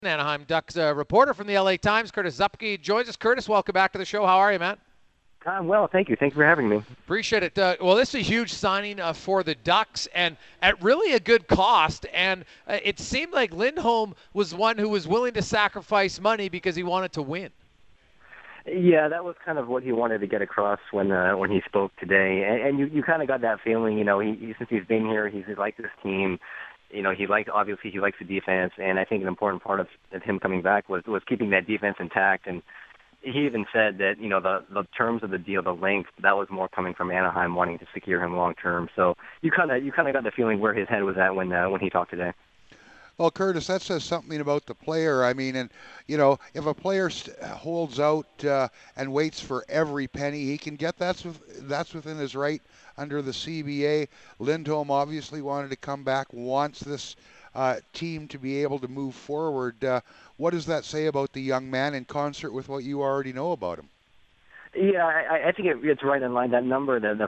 Anaheim Ducks reporter from the LA Times, Curtis Zupke, joins us. Curtis, welcome back to the show. How are you, man? I'm well, thank you. Thank you for having me. Appreciate it. Well, this is a huge signing for the Ducks, and at really a good cost. And it seemed like Lindholm was one who was willing to sacrifice money because he wanted to win. Yeah, that was kind of what he wanted to get across when he spoke today, and you kind of got that feeling. Since he's been here, he's liked this team. Obviously he likes the defense, and I think an important part of him coming back was keeping that defense intact. And he even said that the terms of the deal, the length, that was more coming from Anaheim wanting to secure him long term. So you kind of got the feeling where his head was at when he talked today. Well, Curtis, that says something about the player. I mean, and if a player holds out and waits for every penny he can get, that's within his right under the CBA. Lindholm obviously wanted to come back, wants this team to be able to move forward. What does that say about the young man in concert with what you already know about him? Yeah, I think it's right in line. That number, the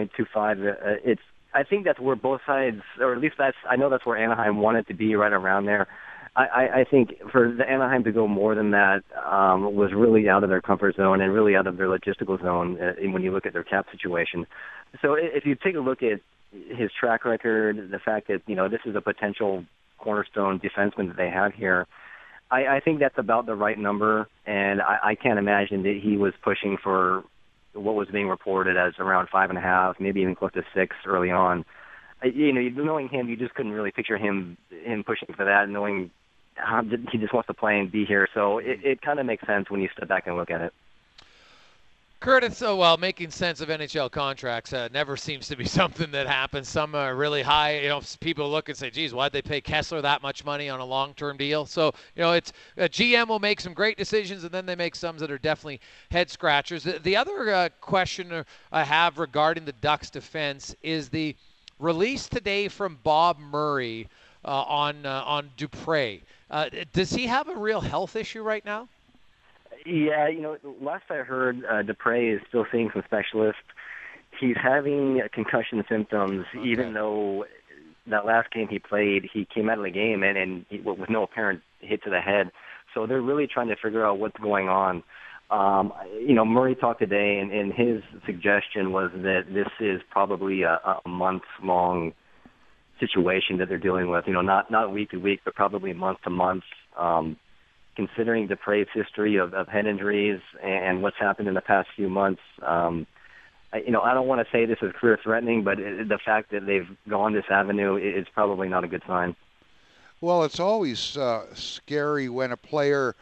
5.25, I think that's where both sides, or at least I know that's where Anaheim wanted to be, right around there. I think for the Anaheim to go more than that was really out of their comfort zone and really out of their logistical zone when you look at their cap situation. So if you take a look at his track record, the fact that this is a potential cornerstone defenseman that they have here, I think that's about the right number, and I can't imagine that he was pushing for what was being reported as around 5.5, maybe even close to 6 early on. Knowing him, you just couldn't really picture him pushing for that, knowing how he just wants to play and be here. So it kind of makes sense when you step back and look at it. Curtis, well, making sense of NHL contracts never seems to be something that happens. Some are really high. People look and say, geez, why'd they pay Kessler that much money on a long-term deal? So, it's a GM will make some great decisions, and then they make some that are definitely head-scratchers. The other question I have regarding the Ducks' defense is the release today from Bob Murray on Dupre. Does he have a real health issue right now? Yeah, last I heard, Dupre is still seeing some specialists. He's having concussion symptoms, Okay. even though that last game he played, he came out of the game with no apparent hit to the head. So they're really trying to figure out what's going on. Murray talked today, and his suggestion was that this is probably a month-long situation that they're dealing with. Not week to week, but probably month to month. Considering Dupre's history of head injuries and what's happened in the past few months, I don't want to say this is career-threatening, but the fact that they've gone this avenue is probably not a good sign. Well, it's always scary when a player,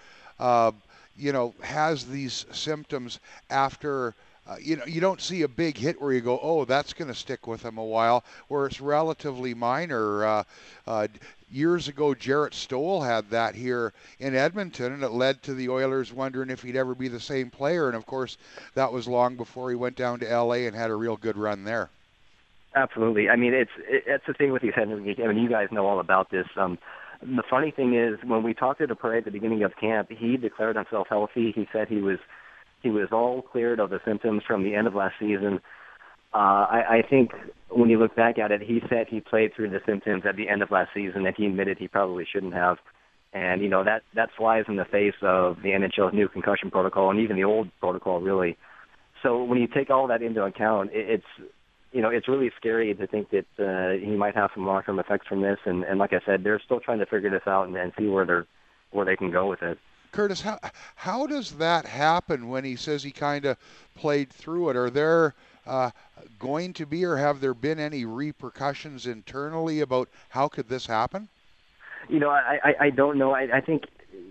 has these symptoms after. You don't see a big hit where you go, oh, that's going to stick with him a while, where it's relatively minor. Years ago, Jarrett Stoll had that here in Edmonton, and it led to the Oilers wondering if he'd ever be the same player. And, of course, that was long before he went down to L.A. and had a real good run there. Absolutely. I mean, it's the thing with these head injuries. I mean, you guys know all about this. The funny thing is, when we talked to Dupre at the beginning of camp, he declared himself healthy. He said he was all cleared of the symptoms from the end of last season. I think when you look back at it, he said he played through the symptoms at the end of last season that he admitted he probably shouldn't have. And, that flies in the face of the NHL's new concussion protocol and even the old protocol, really. So when you take all that into account, it's really scary to think that he might have some long-term effects from this. And like I said, they're still trying to figure this out and see where they can go with it. Curtis, how does that happen when he says he kind of played through it? Are there going to be, or have there been any repercussions internally about how could this happen? I don't know. I think,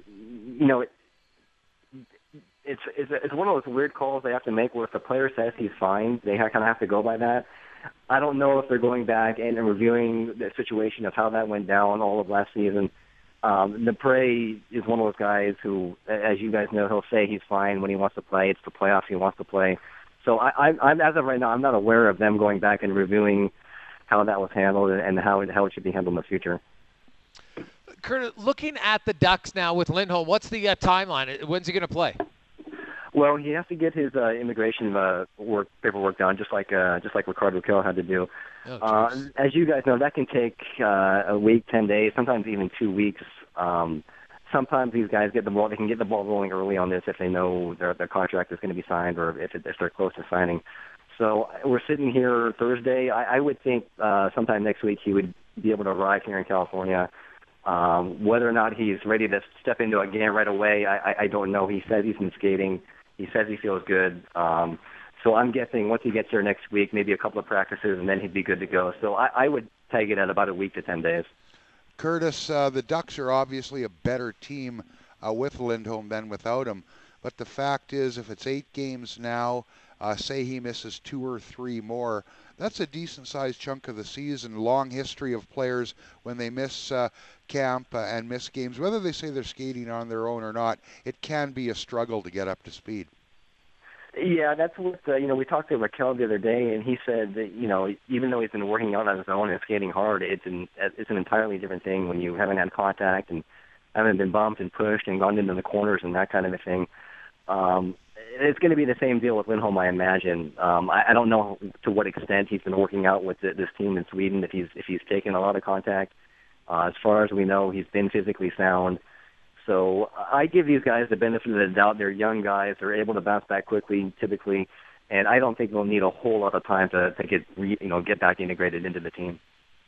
it's one of those weird calls they have to make where if the player says he's fine, they kind of have to go by that. I don't know if they're going back and reviewing the situation of how that went down all of last season. Dupre is one of those guys who, as you guys know, he'll say he's fine when he wants to play. It's the playoffs he wants to play. So I'm as of right now, I'm not aware of them going back and reviewing how that was handled and how it should be handled in the future. Kurt, looking at the Ducks now with Lindholm, what's the timeline? When's he going to play? Well, he has to get his immigration paperwork done, just like Ricardo Rakell had to do. As you guys know, that can take a week, 10 days, sometimes even 2 weeks. sometimes these guys get the ball. They can get the ball rolling early on this if they know their contract is going to be signed or if they're close to signing. So we're sitting here Thursday. I would think sometime next week he would be able to arrive here in California. Whether or not he's ready to step into a game right away, I don't know. He says he's been skating. He says he feels good. So I'm guessing once he gets here next week, maybe a couple of practices, and then he'd be good to go. So I would tag it at about a week to 10 days. Curtis, the Ducks are obviously a better team with Lindholm than without him. But the fact is, if it's 8 games now, say he misses 2 or 3 more, that's a decent-sized chunk of the season. Long history of players when they miss camp and miss games, whether they say they're skating on their own or not, it can be a struggle to get up to speed. Yeah, that's what, we talked to Raquel the other day, and he said that, even though he's been working out on his own and skating hard, it's an entirely different thing when you haven't had contact and haven't been bumped and pushed and gone into the corners and that kind of a thing. It's going to be the same deal with Lindholm, I imagine. I don't know to what extent he's been working out with this team in Sweden, if he's taken a lot of contact. As far as we know, he's been physically sound. So I give these guys the benefit of the doubt. They're young guys. They're able to bounce back quickly, typically, and I don't think they'll need a whole lot of time to get back integrated into the team.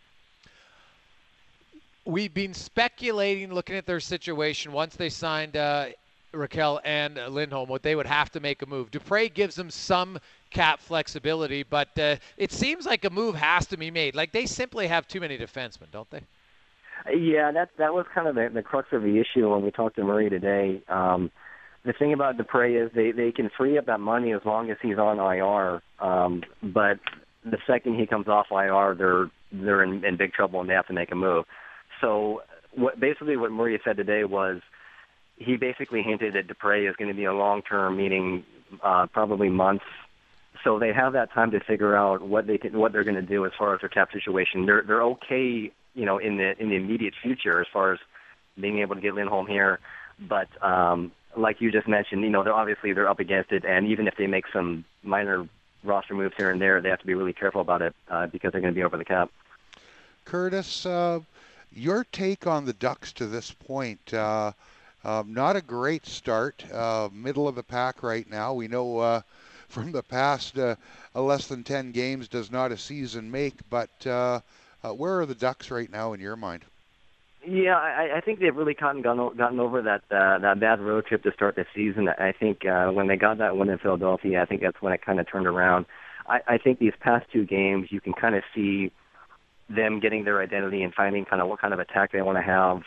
We've been speculating, looking at their situation once they signed Raquel and Lindholm, what they would have to make a move. Dupre gives them some cap flexibility, but it seems like a move has to be made. Like, they simply have too many defensemen, don't they? Yeah, that was kind of the crux of the issue when we talked to Murray today. The thing about Dupre is they can free up that money as long as he's on IR. But the second he comes off IR, they're in big trouble and they have to make a move. So what Murray said today was he basically hinted that Dupre is going to be a long-term, meaning probably months. So they have that time to figure out what they're going to do as far as their cap situation. They're okay, in the immediate future as far as being able to get Lindholm here, but like you just mentioned, they're up against it, and even if they make some minor roster moves here and there, they have to be really careful about it because they're going to be over the cap. Curtis, your take on the Ducks to this point? Not a great start, middle of the pack right now. We know from the past, less than 10 games does not a season make, but where are the Ducks right now in your mind? Yeah, I think they've really gotten over that bad road trip to start the season. I think when they got that win in Philadelphia, I think that's when it kind of turned around. I think these past 2 games, you can kind of see them getting their identity and finding kind of what kind of attack they want to have.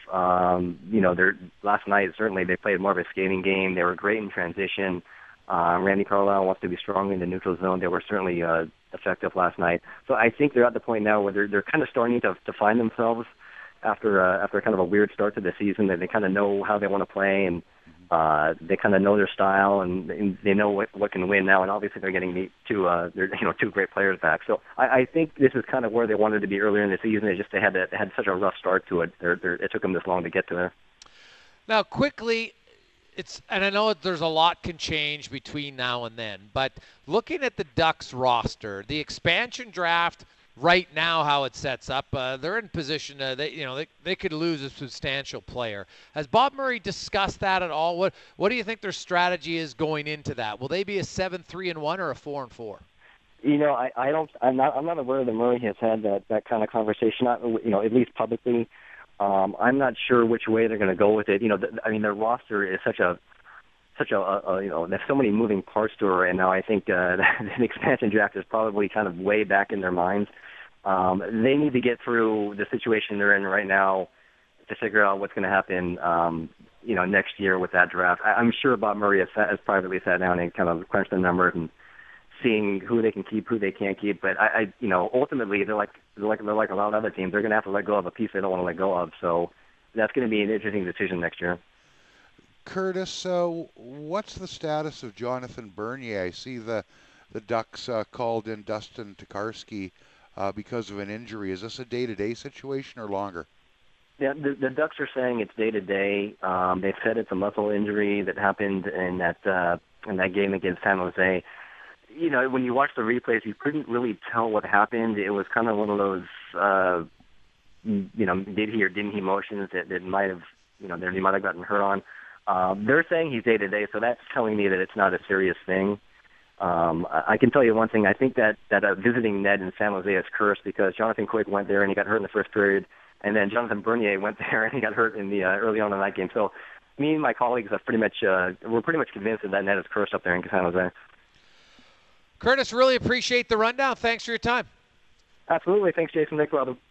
Last night, certainly, they played more of a skating game. They were great in transition. Randy Carlyle wants to be strong in the neutral zone. They were certainly effective last night. So I think they're at the point now where they're kind of starting to find themselves after kind of a weird start to the season. That they kind of know how they want to play, and they kind of know their style, and they know what can win now. And obviously, they're getting two great players back. So I think this is kind of where they wanted to be earlier in the season. They had such a rough start to it. It took them this long to get to there. Now, quickly, and I know there's a lot can change between now and then, but looking at the Ducks roster, the expansion draft right now, how it sets up, they're in position. They could lose a substantial player. Has Bob Murray discussed that at all? What do you think their strategy is going into that? Will they be a 7-3-1 or a 4-4? I'm not aware that Murray has had that kind of conversation. At least publicly. I'm not sure which way they're going to go with it. Their roster is such a there's so many moving parts to it right now. I think the expansion draft is probably kind of way back in their minds. They need to get through the situation they're in right now to figure out what's going to happen, next year with that draft. I'm sure Bob Murray has privately sat down and kind of crunched the numbers and seeing who they can keep, who they can't keep. But ultimately they're like a lot of other teams. They're going to have to let go of a piece they don't want to let go of. So that's going to be an interesting decision next year. Curtis, what's the status of Jonathan Bernier? I see the Ducks called in Dustin Tokarski because of an injury. Is this a day-to-day situation or longer? Yeah, the Ducks are saying it's day-to-day. They've said it's a muscle injury that happened in that game against San Jose. When you watch the replays, you couldn't really tell what happened. It was kind of one of those, did he or didn't he motions that might have there he might have gotten hurt on. They're saying he's day-to-day, so that's telling me that it's not a serious thing. I can tell you one thing. I think that visiting Ned in San Jose is cursed because Jonathan Quick went there and he got hurt in the first period, and then Jonathan Bernier went there and he got hurt in the early on in that game. So me and my colleagues have we're pretty much convinced that Ned is cursed up there in San Jose. Curtis, really appreciate the rundown. Thanks for your time. Absolutely. Thanks, Jason. Thanks, Robin.